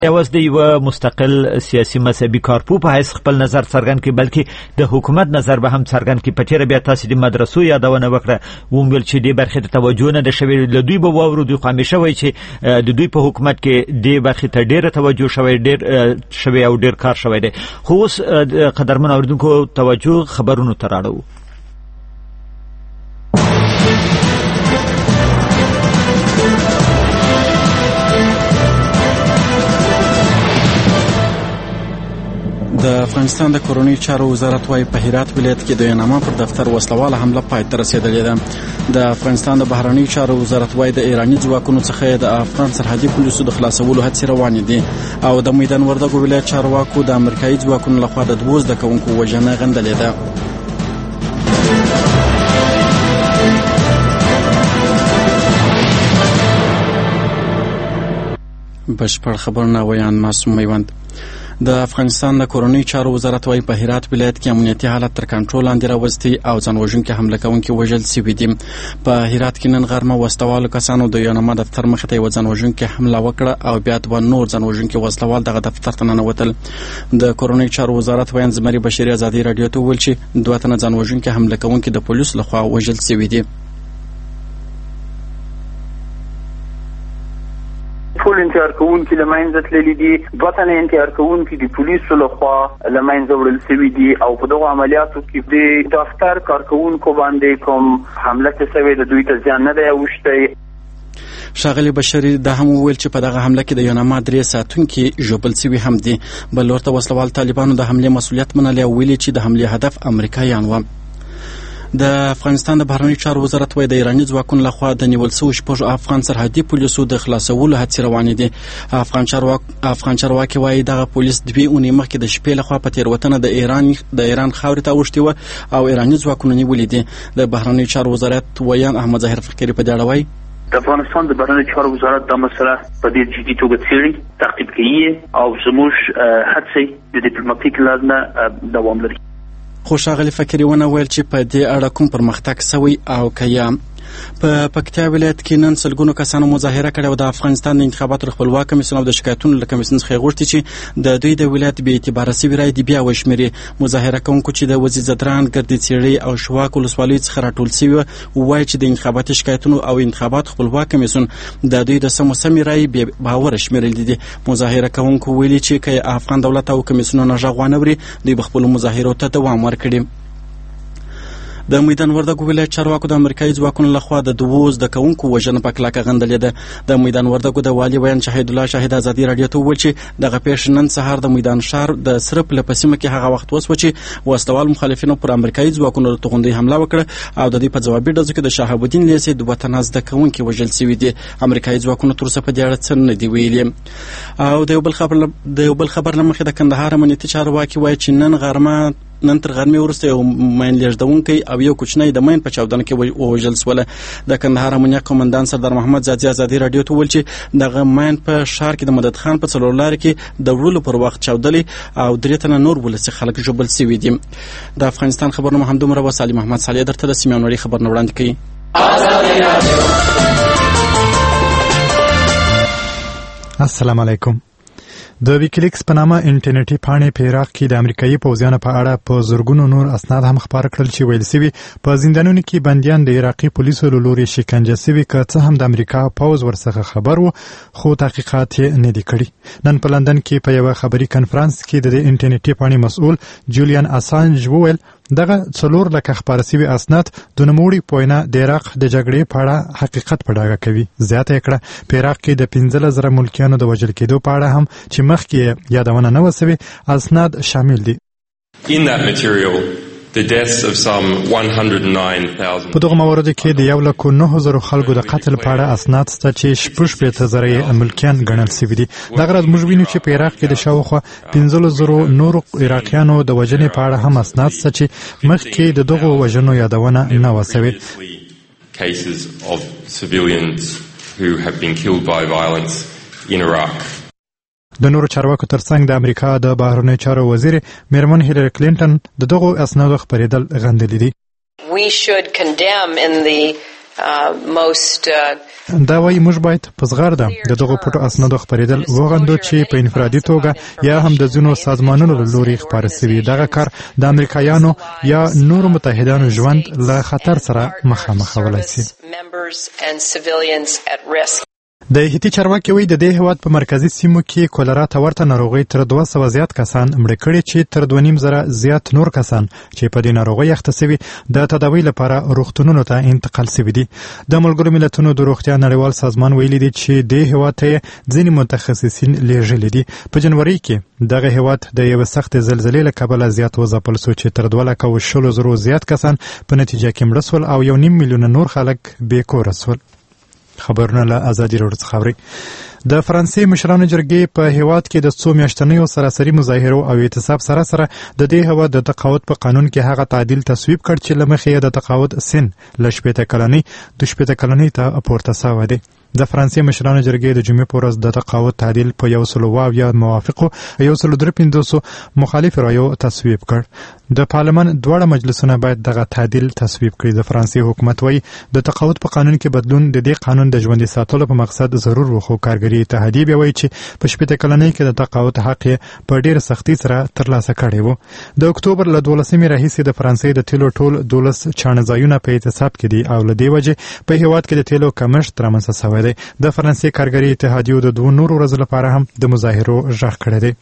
یوازې د یو مستقل سیاسي مذهبي کارپو په حیث خپل نظر څرګند کړي بلکې د حکومت نظر به هم څرګند کړي. په تېره بیا تاسې د مدرسو یادونه وکړه، وویل چې دې برخې ته توجه نه ده شوې. له دوی به واورو، دوی خو همیشه وایي چې د دوی په حکومت کې دې برخې ته ډېره توجه شوې او ډېر کار شوی دی. خو اوس قدرمن اورېدونکو توجه خبرونو ته راړو. د افغانستان د کورنیو چارو وزارت وايي په هرات ولایت کې د ینما پر دفتر وسلواله حمله پای ته رسیدلې ده. د افغانستان د بهرنیو چارو وزارت وايي د ایراني ځواکونو څخه د افغان سرحدي پولیسو د خلاصولو هڅې روانې دي او د میدان وردګو ولایت چارواکو د امریکایي ځواکونو لخوا د 2 زده کوونکو وژنه غندلې ده. بشپړ خبرونه ویان معصوم میوند. د افغانستان د کورنیو چارو وزارت وايي په هرات ولایت کې امنیتي حالت تر کنټرول لاندې راوستی او ځانوژونکي حمله کوونکي وژل شوي دي. په هرات کې نن غرمه وسلوالو کسانو د ینما دفتر مخې ته یوه ځانوژونکې حمله وکړه او بیا 2 نور ځانوژونکي وسلوال دغه دفتر ته ننوتل. د کورنیو چارو وزارت وایي زمري بشري ازادي رادیو ته وویل چې 2 تنه ځانوژونکي حمله کوونکي د پولیسو لخوا وژل شوي دي. ټول انتحار کوونکي له منځه تللي دي. 2 تنه انتحار کوونکي د پولیسو لخوا له منځه وړل شوي دي او په دغو عملیاتو کې د دفتر کارکوونکو باندې کوم حمله چې شوې ده دوی ته زیان نه دی اوښتی. ښاغلي بشري دا هم وویل چې په دغه حمله کې د ینما 3 ساتونکي ژوبل شوي هم دي. بل ورته وسلوال طالبانو د حملې مسؤلیت منلی او ویلي چې د حملې هدف امریکایان و. د افغانستان د بهرنیو چارو وزارت وايي د ایراني ځواکونو لخوا د نیول شویو 6 افغان سرحدي پولیسو د خلاصولو هڅې روانې دي. افغان چارواکي وايي دغه پولیس 2 اونۍ مخکې د شپې لخوا په تېروتنه د ایران خاورې ته اوښتي وه او ایراني ځواکونو نیولي دي. د بهرنیو چارو وزارت ویان احمد ظاهر فقیري په دې اړه وايي د افغانستان د بهرنیو چارو وزارت دا مسله په ډېر جدي توګه څېړي، تعقیب کوي او زموږ هڅې د ډیپلوماټیک لارې نه دوام لري. خو ښاغلي فقیري ونه ویل چې په دې اړه کوم پرمختګ سوی او که یا. په پکتیا ولایت کې نن سلګونو کسانو مظاهره کړې او د افغانستان د انتخاباتو خپلواک کمیسیون او د شکایتونو له کمیسیون څخه غوښتي چې د دوی د ولایت بې اعتباره سوي رایې دې بیا وشمېري. مظاهره کوونکو چې د وزیر ځدران، ګردې څېړۍ او شواک ولسوالیو څخه راټول سوي وایي چې د انتخاباتي شکایتونو او انتخاباتو خپلواک کمیسیون د دوی د سمې رایې بې باوره شمېرلې دي. مظاهره کوونکو ویلي چې که افغان دولت او کمیسیونونه غږ وانهوري دوی به خپلو مظاهرو ته دوام ورکړي. د میدان وردګو ولایت چارواکو د امریکایي ځواکونو لخوا د 2 زده کوونکو وژنه په کلکه غندلې ده. د میدان وردګو د والي ویان شهید الله شاهد ازادي رادیو ته وویل چې دغه پیښه نن سهار د میدان شهر د سرپ له پسیمه کې هغه وخت وسوه چې وسلوال مخالفینو پر امریکایي ځواکونو د توغندۍ حمله وکړه او د دوی په ځوابي ډزو کې د شهاب الدین لیسي 2 تنه زده کوونکي وژل شوي دي. امریکایي ځواکونو تر اوسه په دې اړه څه نه دي ویلي. او د یو بل خبر له مخې د کندهار امنیتي چارواکي وایي چې نن تر غرمې وروسته یو مین لیږدونکی او یو کوچنی د مین په چاودنه کې ووژل شوله. د کندهار امنیه قومندان سردار محمد زادي ازادي رادیو ته وویل چې دغه مین په ښار کې د مدد خان په څلور لارې کې د وړلو پر وخت چاودلی او 3 تنه نور ولسي خلک ژوبل شوي دي. د افغانستان خبرونه همدومره وه. سالم محمد صالح درته د سیمې نړۍ خبرونه وړاندې کوي. السلام علیکم. د ویکیلیکس په نامه انټرنیټي پاڼې په عراق کې د امریکایي پوځیانو په اړه په زرګونو نور اسناد هم خپاره کړل چې ویل شوي په زندانونو کې بندیان د عراقي پولیسو له لوري شکنجه شوي که څه هم د امریکا پوځ ورڅخه خبر و خو تحقیقات یې نه دي کړي. نن په لندن کې په یوه خبري کنفرانس کې د انټرنیټي پاڼې مسؤل جولیان اسانج وویل دغه 4 لکه خپاره شوي اسناد د نوموړي په وینا د عراق د جګړې په اړه حقیقت په ډاګه کوي. زیاته یې کړه په عراق کې د 15,000 ملکیانو د وژل کېدو په اړه هم چې مخکې یادونه نه وه شوې اسناد شامل دي. In that material, the deaths of some 109,000. په دغه موردو کې د 1,09,000 خلکو د قتل په اړه اسناد شته چې 16,000 ملکیان ګڼل شوي دي. دغه ورځ موږ وینو چې په عراق کې د شاوخوا 15,000 نورو عراقیانو د وژنې په اړه هم اسناد شته چې مخکې د دغو وژنو یادونه نه وه شوې. Cases of civilians who have been killed by violence in Iraq. د نورو چارواکو ترڅنګ د امریکا د بهرنیو چارو وزیر میرمن هیلری کلینټن د دغو اسنادو خپرېدل غندلي دي. We should condemn in the دا وایي موږ باید په زغرده د دغو پټو اسنادو خپرېدل وغندو چې په انفرادي توګه یا هم د ځینو سازمانونو له لوري خپاره سوي. دغه کار د امریکایانو یا نورو متحدانو ژوند له خطر سره مخامخولی سي. د هیتي چارواکي وایي د دې هېواد په مرکزي سیمو کې کولرا ته ورته ناروغۍ تر 200 زیات کسان مړه کړي چې تر 2.5 زیات نور کسان چې په دې ناروغۍ اخته سوي د تداوی لپاره روغتونونو ته انتقال سوي دي. د ملګرو ملتونو د روغتیا نړیوال سازمان ویلي دی چې دې هېواد ته ځینې متخصصین لیږلي دي. په جنوري کې دغه هېواد د یوې سختې زلزلې له کبله زیات وځپل سو چې تر 2,20,000 زیات کسان په نتیجه کې مړه سول او 1.5 میلیونه نور خلک بې کوره سول. خبرونه له ازادي راډیو څخه اورئ. د فرانسې مشرانو جرګې په هېواد کې د څو میاشتنیو سراسري مظاهرو او اعتصاب سره د دې هېواد د تقاعد په قانون کې هغه تعدیل تصویب کړ چې له مخې د تقاعد سن له 60 کلنۍ د 60 کلنۍ ته پورته سوی دی. د فرانسې مشرانو جرګې د جمعې په ورځ د تقاعد تعدیل په 100 موافقو 153 مخالف رایو تصویب کړ. د پارلمان دواړه مجلسونه باید دغه تعدیل تصویب کړي. د فرانسې حکومت وایي د تقاعد په قانون کې بدلون د دې قانون د ژوندي ساتلو په مقصد ضرور و، خو کارګري اتحادیې بیا وایي چې په 60 کلنۍ کې د تقاعد حق یې په ډېره سختۍ سره ترلاسه کړی و. د اکتوبر له 12 راهیسې د فرانسې د تیلو ټول 12 چاڼه ځایونه په اعتصاب کې دي او له دې وجې په هېواد کې د تیلو کمښت رامنځته سوی دی. د فرانسې کارګري اتحادیو د 2 نورو ورځو لپاره هم د مظاهرو غږ کړی دی.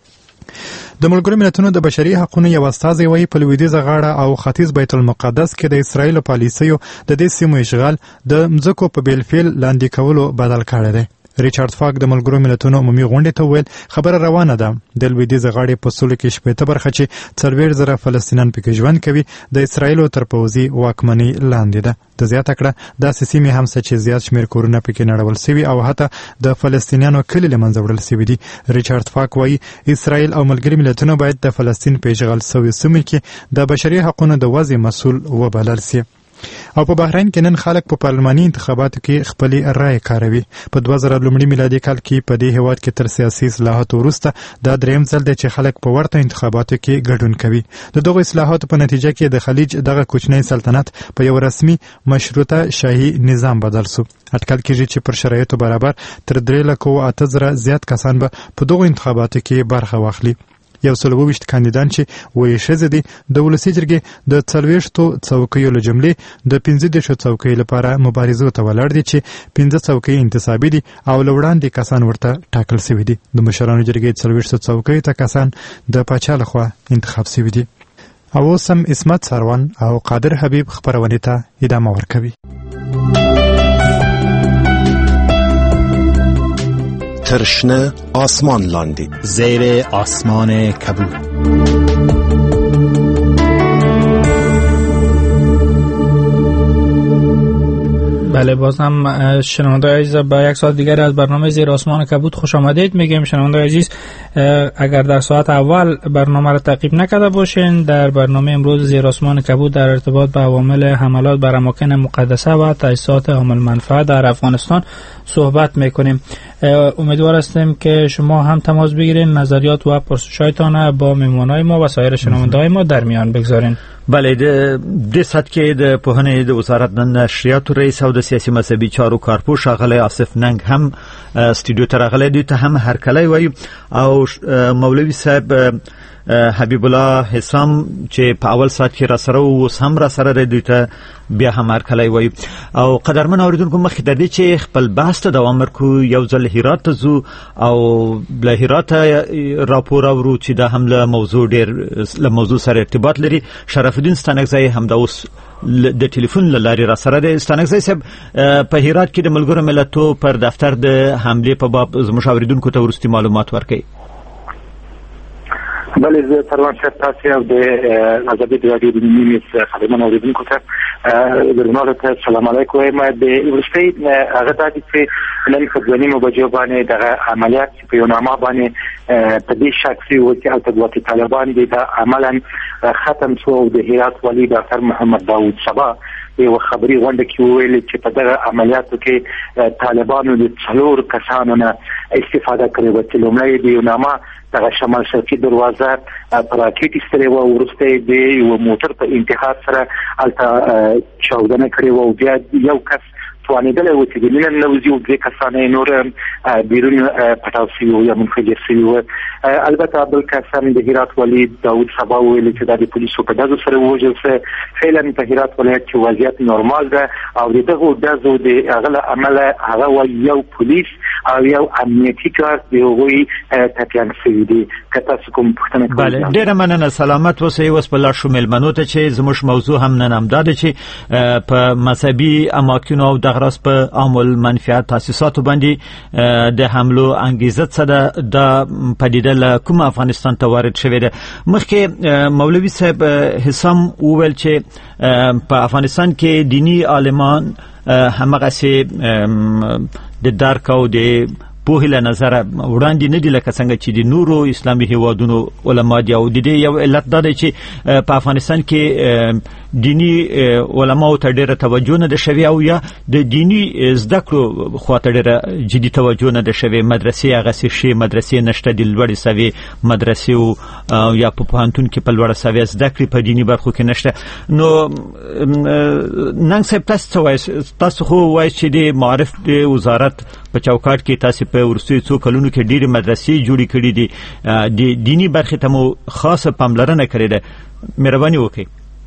د ملګرو ملتونو د بشري حقوقو یو استازی وایي په لویدیځه غاړه او ختیځ بیت المقدس کې د اسرایلو پالیسیو د دې سیمو اشغال د مځکو په بیلفیل لاندې کولو بدل کړی دی. ریچارډ فاک د ملګرو ملتونو عمومي غونډې ته وویل خبره روانه ده. د لویدیځه غاړې په سلو کې 80 برخه چې 40,000 فلسطینیان پکې ژوند کوي د اسرایلو تر پوځي واکمنۍ لاندې ده. د زیاته کړه داسې سیمې هم چې زیات شمېر کورونه پکې نړول سوي او حتی د فلسطینیانو کلي له منځه وړل سوي دي. ریچارډ فاک وایي اسرایل او ملګري ملتونه باید د فلسطین په اشغال سوي سیمو کې د بشري حقوقو د وضع مسؤل وبلل سي. او په بحرین کې نن خلک په پارلماني انتخاباتو کې خپلې رایې کاروي. په 2000 میلادي کال کې په دې هېواد کې تر سیاسي اصلاحاتو وروسته دا درېیم ځل دی چې خلک په ورته انتخاباتو کې ګډون کوي. د دغو اصلاحاتو په نتیجه کې د خلیج دغه کوچنی سلطنت په یو رسمي مشروطه شاهي نظام بدل سو. اټکل کېږي چې پر شرایطو برابر تر 3,08,000 زیات کسان به په دغو انتخاباتو کې برخه واخلي. 120 کاندیدان چې وایي ښځې دي د ولسي جرګې د 40 څوکیو له جملې د 15 څوکیو لپاره مبارزو ته ولاړ دي چې 15 څوکۍ انتصابي دي او له وړاندې کسان ورته ټاکل سوي دي. د مشرانو جرګې 40 څوکیو ته کسان د پاچا لخوا انتخاب سوي دي. او اوس هم عصمت سروان او قادر حبیب خپرونې ته ادامه ورکوي. ترشنه آسمان لاندی زیر آسمان کبود. بله باز هم شنونده عزیز با یک ساعت دیگر از برنامه زیر آسمان کبود خوش آمدید میگیم. شنونده عزیز اگر در ساعت اول برنامه را تعقیب نکرده باشین در برنامه امروز زیر آسمان کبود در ارتباط با عوامل حملات بر اماکن مقدسه و تأسیسات عامل منفعه در افغانستان صحبت میکنیم. امیدوار هستیم که شما هم تماس بگیرین، نظریات و پرسش‌هایتان با مهمانای ما و سایر شنونده‌های ما در میان بگذارین. بله د سات کې د پوهنې د وزارت نشریاتو رئیس او د سیاسي مذهبي چارو کارپو ښاغلی آصف ننګ هم استودیو ته راغلی دی. ته هم هرکلی وایو او مولوي صاحب حبیب الله حسام چې په اول سات کې را سره اوس هم را سره ردی ته بیا هم هرکلی وایو. او قدرمن اوریدونکو مخکې د دې چې خپل بحث ته دوام ورکړو یو ځل هرات ته ځو او له هرات راپور اورو چې دا هم له موضوع سره ارتباط لري. شرف الدین ستانکزی هم دا اوس د ټلیفون له لارې را سره دی. ستانکزی صاحب په هرات کې د ملګرو ملتونو پر دفتر د حملې په باب زموږ اوریدونکو ته وروستي معلومات ورکړئ. بله زه پروان صاحب تاسو او د ازادي راډیو د نیوز خبرونه اوریدونکو ته درنو ته سلام علیکم وایم. د ورستۍ هغه د چې نن په 2:30 بجو باندې د عملیات په یو نامه باندې په دې شخصي وکیل تګواتي طالبان دي دا عملاً ختم شو. د هرات ولی ډاکټر محمد داوود صبا یو خبري غونډه کې ویل چې په دغه عملیاتو کې طالبانو د 4 کسانو نه استفاده کړې و چې لومړی د یوناما دغه شمال شرقي دروازه پر راکټ استری و ورسته د یو موټر په انتحار سره الته چاودنه کړې و او بیا یو کس توانیدل و چې د نن نوځي او د کسانې نور بیرون پټاو شي او یا منفجر شي و البته بل کسان د هرات ولی داوود سبا ویل چې د پولیسو په دغه سره وژل څه فعلا په هرات ولایت کې وضعیت نورمال ده او دغه دزو د اغله عمل هغه و یو پولیس او یو امنیتي کار دی وی تکیان شوی دی کته کوم پښتنه کوي. بله ډیره مننه سلامت اوسئ. اوس په لا شمول منو ته چې زموږ موضوع هم نن همدا ده چې په مذهبي اماکن او دغه راس په عامل منفعت تاسیساتو باندې د حملو انګیزه څه ده د پدیده له کوم افغانستان ته وارد شوې ده. مخکې مولوي صاحب حسام وویل چې په افغانستان کې دینی عالمان همغه سي د درک او د په هله نظر وړاندې نه دي لکه څنګه چې د نورو اسلامي هیوادونو علما دي او د دې یو علت دا دی چې په افغانستان کې دینی علما او ته ډیره توجه نه ده شوی او یا د دینی زده کړو خواته ډیره جدي توجه نه ده شوی. مدرسې هغه شي مدرسې نشته د لوړې سوي مدرسې او یا په پوهنتون کې په لوړه سوي زده کړې په دینی برخو کې نشته. نو نن څه تاسو خو وایي چې د معرف د وزارت په چوکاټ کې تاسو په ورسوي څو کلونو کې ډېری مدرسې جوړې کړې دي د دینی برخې ته مو خاصه پاملرنه کړې ده. مهرباني وکړئ.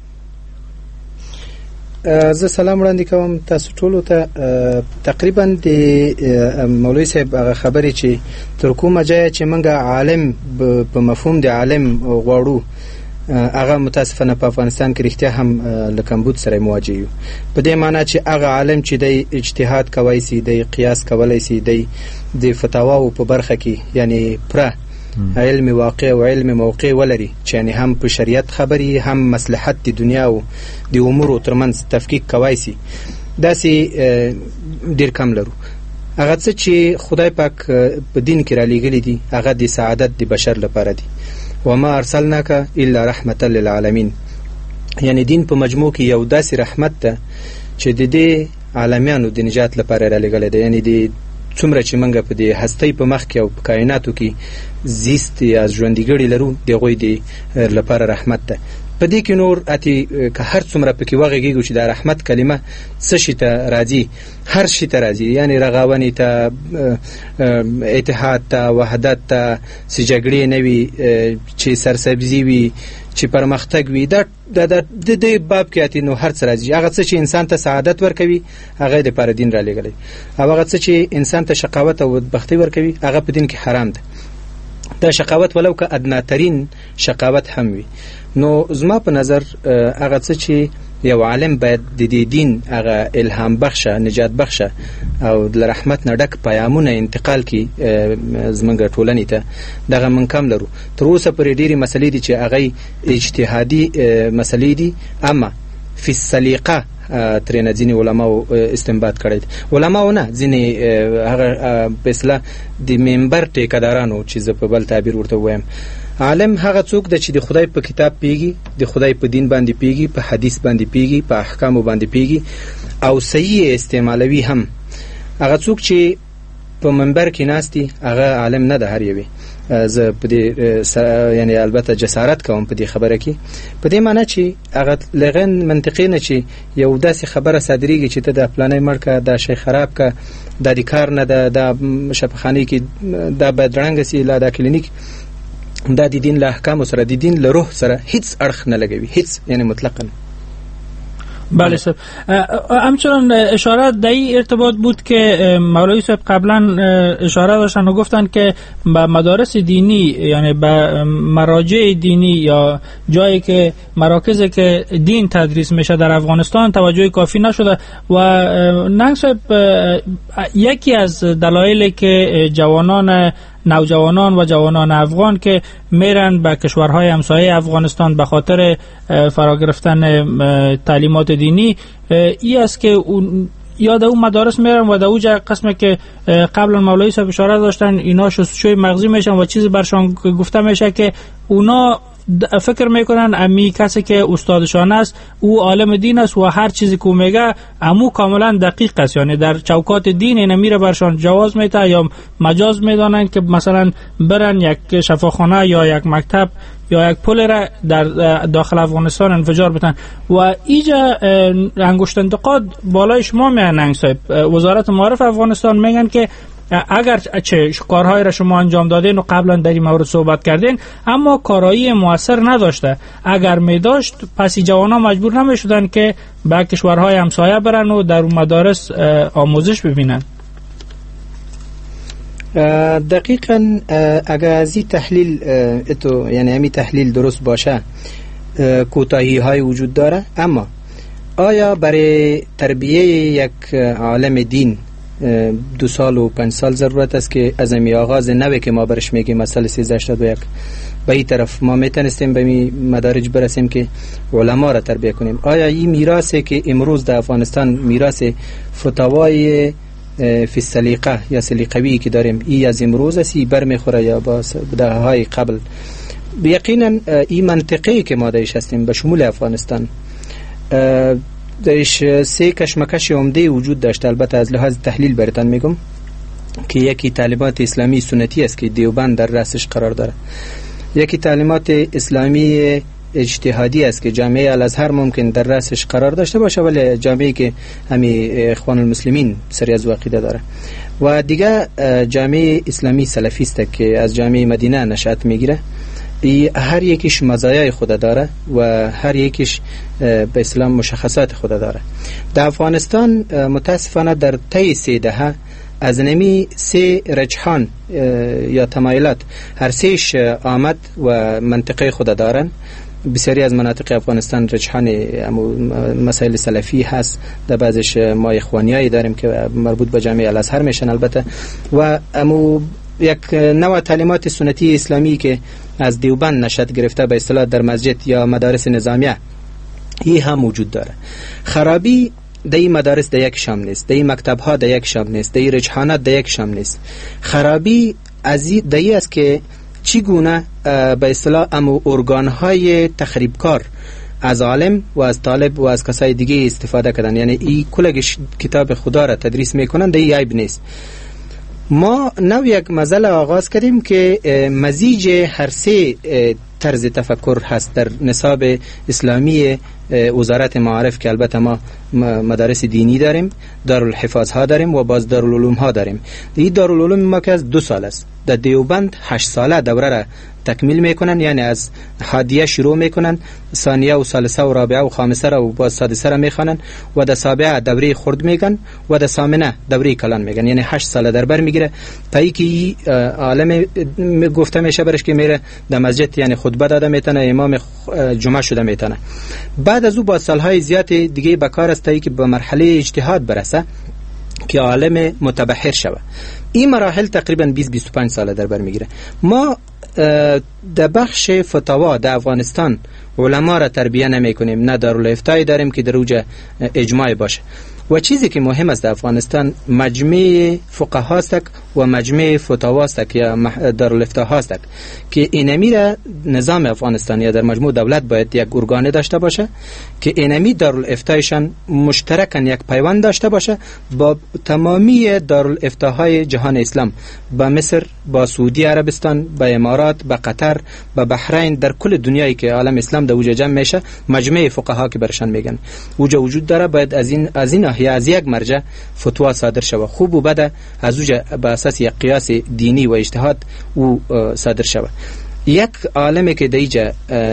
زه سلام وړاندې کوم تاسو ټولو ته. تقریبا د مولوي صاحب هغه خبرې چې تر کومه ځایه چې موږ عالم په مفهوم د عالم غواړو هغه متاسفانه په افغانستان کې رښتیا هم له کمبود سره مواجه یو. په دې معنی چې هغه عالم چې د اجتهاد کوي سي د قیاس کولای سي د فتاواو په برخه کې یعنی پره علم واقع او علم موقع ولري چې یعنی هم په شریعت خبري هم مصلحت د دنیا او د امور ترمنځ تفکیک کوي سي داسې ډیر کم لرو. هغه څه چې خدای پاک په دین کې را لېږلي دي هغه د سعادت د بشر لپاره دي. وما ارسلناک الا رحمتا للعالمین یعنی دین په مجموع کې یو داسې رحمت ده چې د دې عالمانو د نجات لپاره را لېږلی دی. یعنی د څومره چې موږ په دې هستۍ په مخ کې او په کائناتو کې زیست یا ژوندګړي لرو دغه د لپاره رحمت ده. په دې کې نور اتی که هر څومره پکې وغږیږي چې د رحمت کلمه څه شي ته راځي هر شي ته راځي یعنی رغاونې ته اتحاد ته وحدت ته سجګړې نه وي چې سرسبزي وي چې پرمختګ وي د باب کې اتی نو هر څه راځي. هغه څه چې انسان ته سعادت ورکوي هغه د پر دین را لېږلی او هغه څه چې انسان ته شقاوت او بدبختي ورکوي هغه په دین کې حرام ده. دا شقاوت ولو که ادناترین شقاوت هم وي. نو زما په نظر هغه څه چې یو عالم باید د دې دین هغه الهام بخشه نجات بخشه او د رحمت نه ډک پیامونه انتقال کی زمونږ ټولنې ته دغه من کم لرو. تر اوسه پرې ډېرې مسلې دي چې هغه اجتهادي مسلې دي اما فی السلیقه ترېنه ځینې علماو استنباط کړی دي. علماو نه ځینې هغه په اصطلاح د منبر ټیکهدارانو چې زه په بل تعبیر ورته وایم. عالم هغه څوک د چې د خدای په کتاب پیږي د خدای په دین باندې پیږي په حدیث باندې پیږي په احکامو باندې پیږي او صحیح استعمالوي هم. هغه څوک چې په منبر کې ناستي هغه عالم نه ده هر یوه. زه په دې یعنی البته جسارت کوم په دې خبره کې په دې معنی چې هغه لغن منطقي نه چې یو داسې خبره صادریږي چې ته د پلانې مړکه دا شی خراب کا د کار نه د شفاخانه کې دا بدرنګ سي لا د کلینیک دا د دین له احکام سره د دین له روح سره هیڅ اړخ نه لګوي هیڅ یعنی مطلقاً. بله صاحب همچنان اشاره در این ارتباط بود که مولوی صاحب قبلا اشاره داشتن و گفتن که به مدارس دینی یعنی به مراجع دینی یا جایی که مراکزی که دین تدریس میشه در افغانستان توجه کافی نشده و ننگ صاحب یکی از دلایلی که نوجوانان و جوانان افغان که میرن به کشورهای همسایه افغانستان به خاطر فرا گرفتن تعلیمات دینی ای است که یاد اون مدارس میرن و در اونجا قسمه که قبلا مولوی صاحب اشاره داشتن اینا شستشوی مغزی میشن و چیزی برشان گفته میشه که اونا فکر میکنن امی کسی که استادشان است او عالم دین است و هر چیزی که میگه امو کاملا دقیق است، یعنی در چوکات دین اینا میره برشان جواز میده یا مجاز میدانند که مثلا برن یک شفاخانه یا یک مکتب یا یک پل را در داخل افغانستان انفجار بدن و ایجا انگشت انتقاد بالای شما میانن. صاحب وزارت معارف افغانستان میگن که اگر چه کارهای را شما انجام دادین و قبلا در این مورد صحبت کردین اما کارایی موثر نداشته، اگر می داشت پس جوانا مجبور نمی شدن که به کشورهای همسایه برن و در مدارس آموزش ببینن. دقیقاً اگر از این تحلیل یعنی همین تحلیل درست باشه کوتاهی های وجود داره، اما آیا برای تربیه یک عالم دین 2 سال و 5 سال ضرورت است که از امی آغاز نوی که ما برش میگیم مسئله 1381 به این طرف ما میتونستیم به این مدارج برسیم که علما را تربیه کنیم؟ آیا این میراثی که امروز در افغانستان میراث فتاوای فی السلیقه یا سلیقوی که داریم این از امروز است برمیخوره یا با دههای قبل؟ یقینا این منطقه‌ای که ما درش هستیم به شمول افغانستان درش 3 کشمکش عمده وجود داشت. البته از لحاظ تحلیل براتون میگم که یکی تعلیمات اسلامی سنتی است که دیوبند در رأسش قرار داره، یکی تعلیمات اسلامی اجتهادی است که جامعه الازهر ممکن در رأسش قرار داشته باشه ولی جامعه که همین اخوان المسلمین سری از عقیده داره، و دیگه جامعه اسلامی سلفی است که از جامعه مدینه نشأت میگیره. هر یکیش مزایای خود داره و هر یکیش به اسلام مشخصات خود داره. در افغانستان متاسفانه در طی 3 دهه از نمی 3 رجحان یا تمایلات هر 3ش آمد و منطقه خود دارن. بسیاری از مناطق افغانستان رجحان مسائل سلفی هست، در بعضش ما اخوانیایی داریم که مربوط به جامعه الازهر میشن البته، و یک نوع تعلیمات سنتی اسلامی که از دیوبند نشأت گرفته به اصطلاح در مسجد یا مدارس نظامیه این هم وجود داره. خرابی در این مدارس در یک شام نیست، در این مکتب ها در یک شام نیست، در این رجحانات در یک شام نیست. خرابی در این است که چگونه به اصطلاح ارگان های تخریبکار از عالم و از طالب و از کسای دیگه استفاده کردن، یعنی این کلگش کتاب خدا را تدریس میکنن، در این عیب نیست. ما نو یک مسئله آغاز کردیم که مزیج هر 3 طرز تفکر هست در نصاب اسلامی وزارت معارف که البته ما مدارس دینی داریم، دارالحفاظ ها داریم و باز دارالعلوم ها داریم. این دارالعلوم ما که از 2 سال است، در دیوبند 8 ساله دوره را تکمیل میکنن، یعنی از حادیه شروع میکنن، ثانیه و ثالثه و رابعه و خامسه را و باز سادسه را میخوانن و در سابعه دوره خرد میگن و در ثامنه دوره کلان میگن، یعنی 8 ساله در بر میگیره تا اینکه عالم گفته میشه برش که میره در مسجد یعنی خطبه داده میتونه، امام جمعه شده میتونه. بعد از او با سالهای زیاد دیگه بکار است تا اینکه به مرحله اجتهاد برسه که عالم متبحر شوه. این مراحل تقریبا 20-25 ساله در بر میگیره. ما در بخش فتاوا در افغانستان علما را تربیه نمی کنیم، نه دارالافتای داریم که در اوج اجماع باشه. و چیزی که مهم است در افغانستان مجمع فقها است و مجمع فتاوا است یا دارالافتا هست که اینمی را نظام افغانستان یا در مجموع دولت باید یک ارگان داشته باشه که اینمی دارالافتایشان مشترکاً یک پیوند داشته باشه با تمامی دارالافtaهای جهان اسلام، با مصر، با سعودی عربستان، با امارات، با قطر، با بحرین، در کل دنیایی که عالم اسلام در وجه جمع میشه مجمع فقها که برشان میگن وجود داره. باید از این ناحیه از یک مرجع فتوا صادر شود، خوب و بد از وجه به اساس یک قیاس دینی و اجتهاد او صادر شود. یک عالمی که دیجا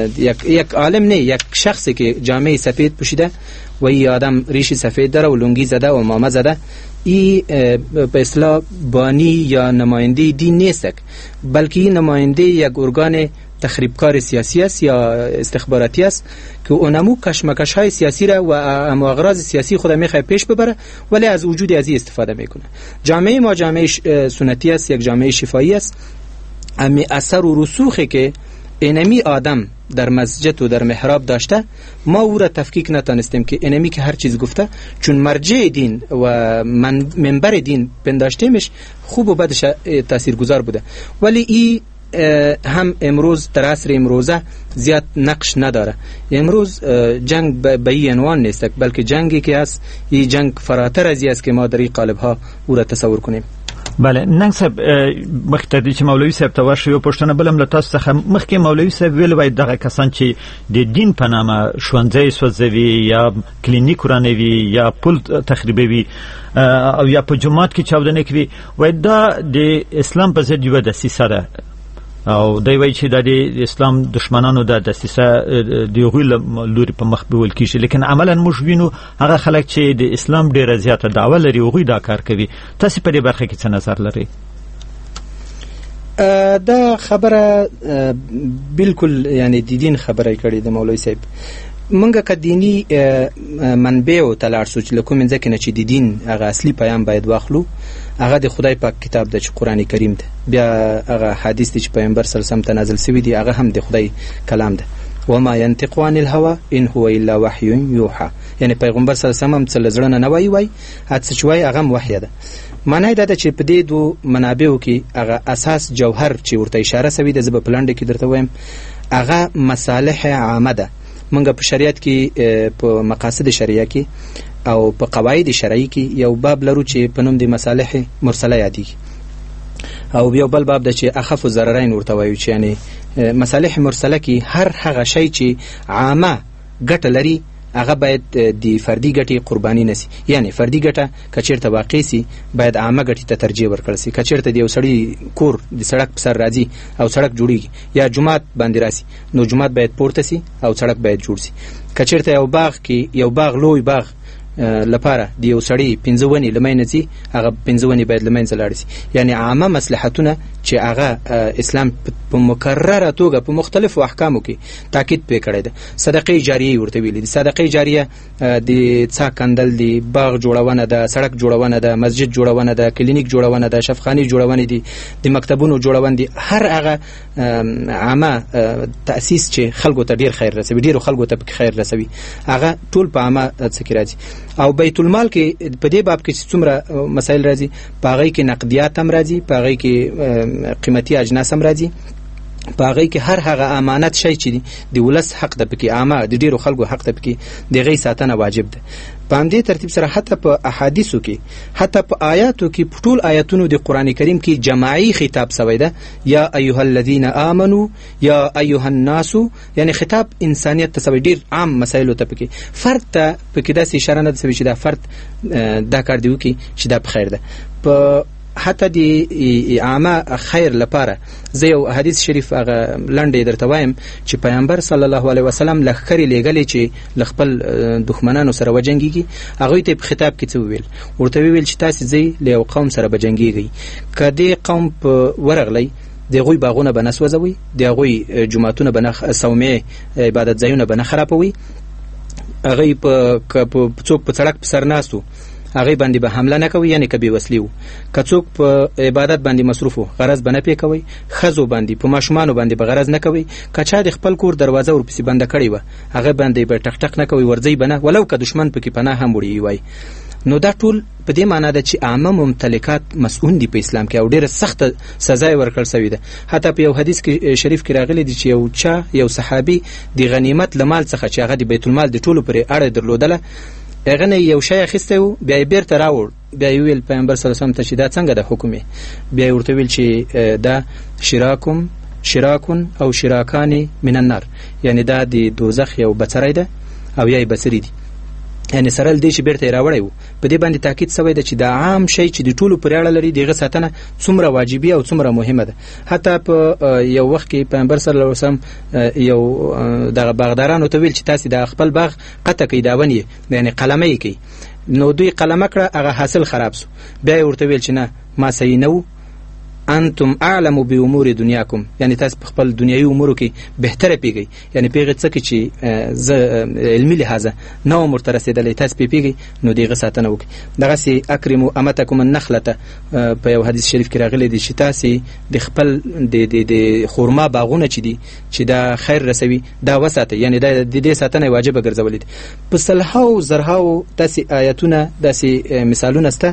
یک عالم نه، یک شخصی که جامعه سفید پوشیده و این آدم ریش سفید داره و لنگی زده و مامه زده، این به اصطلاح بانی یا نماینده دین نیست، بلکه این نماینده یک ارگان تخریبکار سیاسی است یا استخباراتی است که اونمو کشمکش های سیاسی را و اغراض سیاسی خود میخواد پیش ببره ولی از وجود ازی استفاده میکنه. جامعه ما جامعه سنتی است، یک جامعه شفاهی است. امی اثر و رسوخی که اینمی آدم در مسجد و در محراب داشته ما او را تفکیک نتانستیم که اینمی که هر چیز گفته چون مرجع دین و منبر دین پنداشتیمش خوب و بدش تاثیرگذار بوده، ولی این هم امروز در عصر امروزه زیاد نقش نداره. امروز جنگ به این عنوان نیست، بلکه جنگی که هست این جنگ فراتر از است که ما در این قالب ها او را تصور کنیم. بله ننګ صاحب مخکې چې مولوي صاحب ته ورشي یو پوښتنه بل هم له تاسو څخه مخکې مولوي صاحب ویل وای دغه کسان چې د دین په نامه ښوونځی سوځوي یا کلینیک ورانوي یا پل تخریبوي او یا په جومات کې چاودنې کوي وای دا د اسلام په ضد یوه دسیسه ده او دوی وایي چې د اسلام دشمنانو د دسیسه د هغوی لوري په مخ بیول کېږي، لیکن عملا موږ وینو هغه خلک چې د اسلام ډېره زیاته دعوه لري هغوی دا کار کوي. تاسې په دې برخه کې څه نظر لرئ؟ دا خبره بالکل یعنی د دین خبره کړې د مولوي صاحب. منګه که دینی منبعو ته لاړ سو چې له کومې ځکه نه چې د دین هغه اصلي پیام باید واخلو، هغه د خدای پاک کتاب ده چې قرآن کریم ده، بیا هغه حدیث دی چې پیغمبر صلی الله علیه وسلم ته نازل شوی دی، هغه هم د خدای کلام ده. وما ينطق عن الهوى ان هو الا وحي يوحى، یعنی پیغمبر صلی الله علیه وسلم څه لزړه نه وایي هڅه چې وایي هغه وحی ده. معنی دا ده چې په دې دو منابعو کې هغه اساس جوهر چې ورته اشاره شوی ده، زه په پلانډ کې درته وایم هغه مصالح عامه ده. منګه په شریعت کې په مقاصد شریعه کې او په قواعد شرعي کې یو باب لرو چې په نوم د مصالح مرسله یادېږي، او یو بل باب د چې اخف الضررین ورته وایو چې یعنی مصالح مرسله کې هر هغه شی چې عامه ګټه لري هغه باید د فردي ګټې قرباني نسی. یعنی فردي ګټه کچیرته واقع سي باید عامه ګټې ته ترجیح ورکړل سي. کچیرته د یو سړی کور د سړک په سر راځي او سړک جوړیږي یا جمعات باندې راسي، نو جمعات باید پورته سي او سړک باید جوړ سي. کچیرته یو باغ کې یو باغ لوی باغ لپاره د یو سړی 15 ونې لمینځي هغه 15 ونې باید لمینځه لاړ سي. یعنی عامه مصلحتونه چې هغه اسلام په مکرره توګه په مختلفو احکامو کې تاکید پې کړی ده. صدقه جاریه ورته ویلي دي. صدقه جاریه د څا کندل دي، باغ جوړونه ده، سړک جوړونه ده، مسجد جوړونه ده، کلینیک جوړونه ده، شفاخانه جوړونه دي، د مکتبونو جوړونه دي. هر هغه عامه تاسیس چې خلکو ته ډیر خیر رسوي، ډیر خلکو ته خیر رسوي، هغه ټول په عامه څه کې راځي. او بیت المال کې په دې باب کې څومره مسائل راځي، پاغې کې نقدیات هم راځي، پاغې کې قیمتي اجناس هم راځي، پاغې کې هر هغه امانت شي چې د ولس حق ده پکې، عامه د ډیرو خلکو حق ده پکې، دغه ساتنه واجب ده. په دې ترتیب سره حتی په احادیثو کې، حتی په آیاتو کې، په ټول آیاتونو د قران کریم کې جماعي خطاب شوی ده، یا ایها الذین آمنو یا ایها الناس، یعنی خطاب انسانیت ته شوی، ډیر عام مسایلو ته پکې. فرد ته پکې داسې اشاره نه ده شوی چې دا فرد دا کار دی وکړي چې دا په خیر ده. په حتی د عامه خیر لپاره زه یو حدیث شریف هغه لنډې درته وایم چې پیغمبر صلی الله علیه وسلم لښکرې لیږلې چې له خپل دښمنانو سره وجنګېږي، هغوی ته په خطاب کې څه وویل؟ ورته ویل چې تاسې ځئ له یو قوم سره به جنګېږئ، که دې قوم په ورغلی د هغوی باغونه به نه سوځوئ، د هغوی جوماتونه به نه صومعې عبادت ځایونه به نه خرابوئ، هغوی څوک په سړک په سر ناست و هغه باندې به حمله نه کوي، یعنی کبي وسلی وو. کڅوک په عبادت باندې مصروف وو غرض بنه پی کوي، خزو باندې په ماشومان باندې به غرض نه کوي، کچا د خپل کور دروازه ورپسې بنده کړی و هغه باندې به ټک ټک نه کوي، ورځي بنه ولو که دشمن پکې پناه هم وړي وای. نو دا ټول په دې معنی ده چې عامه ممتلکات مسؤون دي په اسلام کې او ډیره سخت سزا ورکړل شوی ده. حتی په یو حدیث کې شریف کې راغلی دی چې یو صحابي د غنیمت لمال څخه چې هغه د بیت المال د ټولو پرې اړه درلودله، هغه نه یو شی اخیستی و، بیا یې بیرته راوړ، بیا یې ویل پیغمبر صلی الله علیه وسلم ته چې دا څنګه ده حکم یې؟ بیا یې ورته ویل چې دا شراکون او شراکان من النار، یعنی دا د دوزخ یو بڅری ده او یا یې بڅری دي، یعنی سره دې چې بیرته راوړی و. په دې باندې تاکید شوی ده چې دا عام شی چې د ټولو پرې اړه لري دغه ساتنه څومره واجبي او څومره مهمه ده. حتی په یو وخت کې پیغمبر صلی الله علیه وسلم یو دغه باغدارانو ته ویل چې تاسو د خپل باغ قطع کړئ، دا ونی یعنی قلمه یې کړئ. نو دوی قلمه کړه، هغه حاصل خراب شو. بیا یې ورته ویل چې نه ما صحیح نه و، انتم اعلم بامور دنیاکم، یعنی تاسو په خپل دنیوي امورو کې بهتره پیږئ، یعنی پیږئ څه کې چې زه علمي لحاظه نو مرته رسېدلی تاسو پیږئ، نو دغه ساتنه وکړئ. دغسې اکرموا امتکم النخلة په یو حدیث شریف کې راغلی دی چې تاسو د خپل د خورما باغونه چې دي چې دا خیر رسوي دا وساتئ، یعنی د دې ساتنه واجبه ګرځولې ده. په سلهاو زرهاو داسې آیتونه داسې مثالونه شته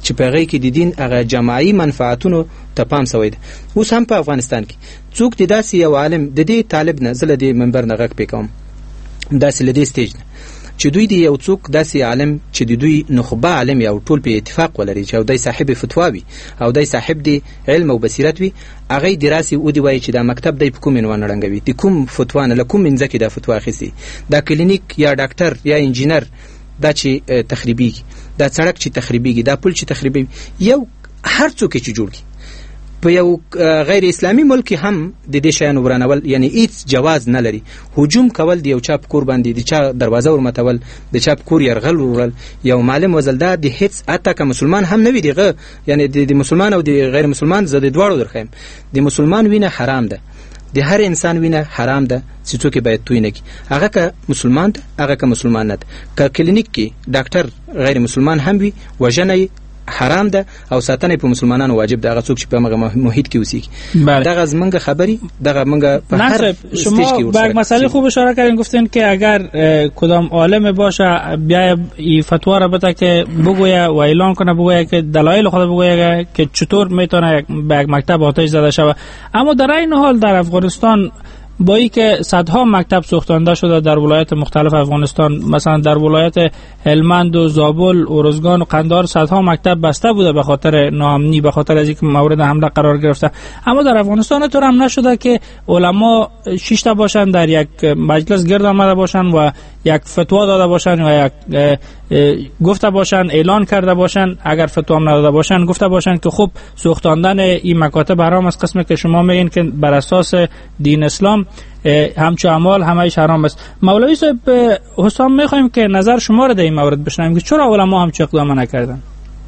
چې په هغه کې د دین هغه جماعي منفعتونو ته پام شوی دی. اوس هم په افغانستان کې څوک د داسې یو عالم د دې طالب نه زله د منبر نه غږ پکوم داسې لدې سټیج نه چې دوی دی یو څوک داسې عالم چې د دوی نخبه عالم یا ټول په اتفاق ولري چې او دای صاحب فتوا وي او دای صاحب دی علم او بصیرت وي هغه دراسي او دی وایي چې دا مکتب دی په کوم عنوان رنګوي د کوم فتوا نه لکوم منځ کې دا فتوا اخیسي دا کلینیک یا ډاکټر یا انجینر دا چې تخریبي دا سړک چې تخریبي دا پل چې تخریبي یو هر څوک چې جوړ کی په یو غیر اسلامی ملک هم د دې شیانو ورانول یعنی هیڅ جواز نه لري. هجوم کول دی یو چا په کور باندې د چا دروازه ورمتول د چا په کور يرغل ورول یو معلم وزلدا د هیڅ اته که مسلمان هم نه وي دیغه یعنی د مسلمان او د غیر مسلمان زده دواړو درخیم د مسلمان وینه حرام ده د هر انسان وینه حرام ده چې څوک باید توی نه کی هغه که مسلمان ده هغه که مسلمان نه ده که کلینیک کې ډاکټر غیر مسلمان هم وي وجنه حرام ده او ساتنه په مسلمانانو واجب ده هغه څوک چې په هغه محیط کې اوسېږي. دغه زمونږ خبری دغه مونږ په هر شما به یک مسئله خوب اشاره کردین گفتین که اگر کدام عالم باشه بیا این فتوا را بده که بگویه و اعلان کنه بگویه که دلایل خود بگویه که چطور میتونه به یک مکتب آتش زده شود. اما در این حال در افغانستان با ای که صدها مکتب سوختانده شده در ولایت مختلف افغانستان مثلا در ولایت هلمند و زابل و ارزگان و قندهار صدها مکتب بسته بوده به خاطر ناامنی به خاطر از اینکه مورد حمله قرار گرفته. اما در افغانستان طور هم نشده که علما 6 تا باشن در یک مجلس گرد آمده باشن و یک فتوا داده باشن و یک گفته باشن اعلان کرده باشن اگر فتوا هم نداده باشن گفته باشن که خب سوختاندن این مکاتب حرام است قسمی که شما میگین که بر اساس دین اسلام همچو اعمال همه‌اش حرام است. مولوی صاحب حسام میخوایم که نظر شما را در این مورد بشنویم که چرا علما همچو اقدام نکردن؟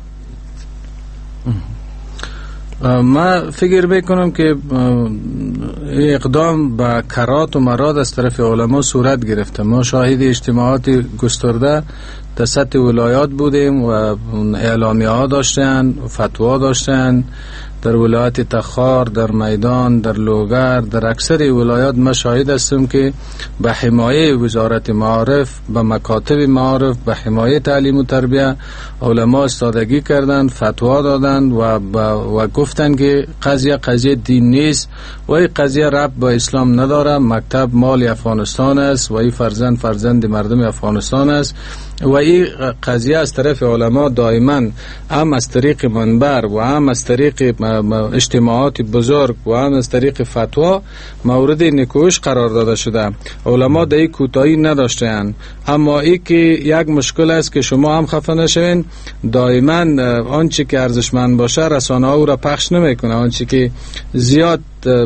ما فکر میکنم که اقدام به کرات و مراد از طرف علما صورت گرفته. ما شاهد اجتماعات گسترده در سطح ولایات بودیم و اعلامیه ها داشتن فتوا داشتن در ولایت تخار، در میدان، در لوگر، در اکثر ولایات ما شاهد هستیم که به حمایه وزارت معارف، به مکاتب معارف، به حمایه تعلیم و تربیه علما استادگی کردند، فتوا دادند و گفتند که قضیه دین نیست و این قضیه ربط با اسلام نداره. مکتب مال افغانستان است و این فرزند مردم افغانستان است و این قضیه از طرف علما دائما هم از طریق منبر و هم از طریق اجتماعات بزرگ و هم از طریق فتوا مورد نکوش قرار داده شده. علما در این کوتاهی نداشتند. اما این که یک مشکل است که شما هم خفه نشوین، دائما آنچه که ارزشمند باشه رسانه ها او را پخش نمیکنه، آنچه که زیاد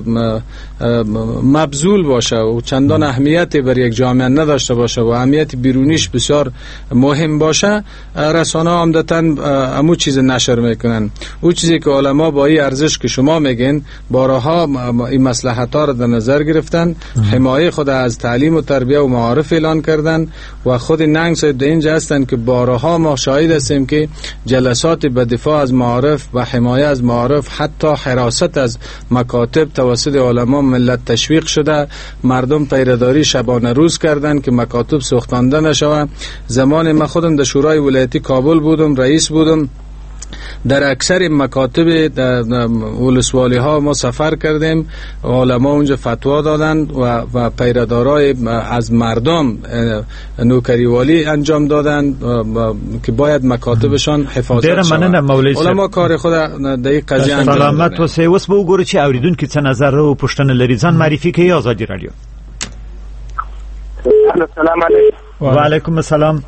مبذول باشه و چندان اهمیتی بر یک جامعه نداشته باشه و اهمیت بیرونیش بسیار مهم باشه رسانه ها عمدتاً همون چیز نشر میکنن. اون چیزی که علما با این ارزش که شما میگین بارها این مصلحت ها را در نظر گرفتن، حمایه خود از تعلیم و تربیه و معارف اعلان کردن و خود ننگ صاحب در اینجا هستن که بارها ما شاهد هستیم که جلسات به دفاع از معارف و حمایه از معارف حتی حراست از مکاتب توسط علما ملت تشویق شده، مردم پیرداری شبانه روز کردن که مکاتب سوختانده نشوه. زمان من خودم در شورای ولایتی کابل بودم، رئیس بودم، در اکثر مکاتب ولسوالی ها ما سفر کردیم، علما اونجا فتوا دادند و پیردارای از مردم نوکریوالی انجام دادند که باید مکاتبشان حفاظت شود. علما کار خود در این قضیه انجام دادند. سلامت و سیوس به وګورئ چې اوریدونکو څه نظر او پوښتنه لري ځان معرفي کوي آزادي رادیو. السلام علیکم. و علیکم السلام.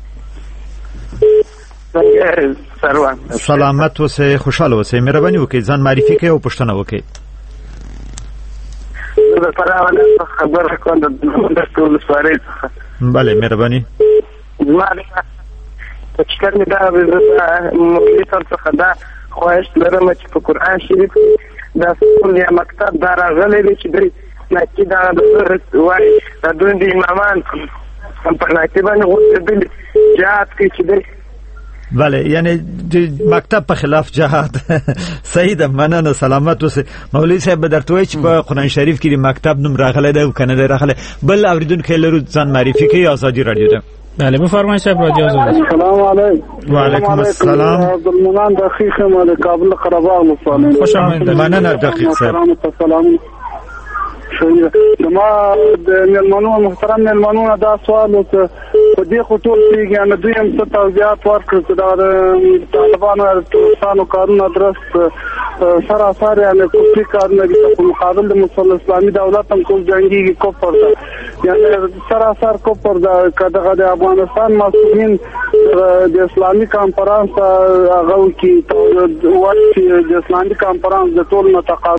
سلامت اوسئ، خوشاله اوسئ، مهرباني وکړئ ځان معرفي کړئ او پوښتنه وکړئ. زه پرونه خبره کوم د ټول سوارې. بله مهرباني. زما چې کله دا مولوي صاحب څخه دا خواهش لرم چې په قرآن شریف دا سکول یا مکتب دا راغلی دی چې دوی ناکي دا وایي دا دوی د امامان په ناکي باندې غوښتل جهاد کوي چې دوی بله یعنی مکتب په خلاف جهاد. صحیح ده، مننه، سلامت اوسئ. مولوي صاحب درته وایي چې په قرآن شریف کې د مکتب نوم راغلی دی او کنه دی راغلی. بل اوریدونکی لرو ځان معرفي کوي آزادي رادیو ده. بله بفرمایید صاحب رادیو آزاد. سلام علیکم. و علیکم السلام. عبدالمنان دقیق ما د کابل قره باغ مصالح. خوش آمدید. مننه دقیق صاحب. سلام. ما د ملمنو محترم ملمنو دا سوال وکړ په دې خطور کې ان دوی هم څه توضیحات ورکړي چې دا طالبانو ترسانو کارونه درست سراسر یعنی کوپی کارونه په مقابل د مسلمان اسلامي دولت هم کوم جنگي کوپر یعنی سراسر کوپر دغه د افغانستان مسؤلین د اسلامي کانفرنس هغه کې د اسلامي کانفرنس د ټول متقاعد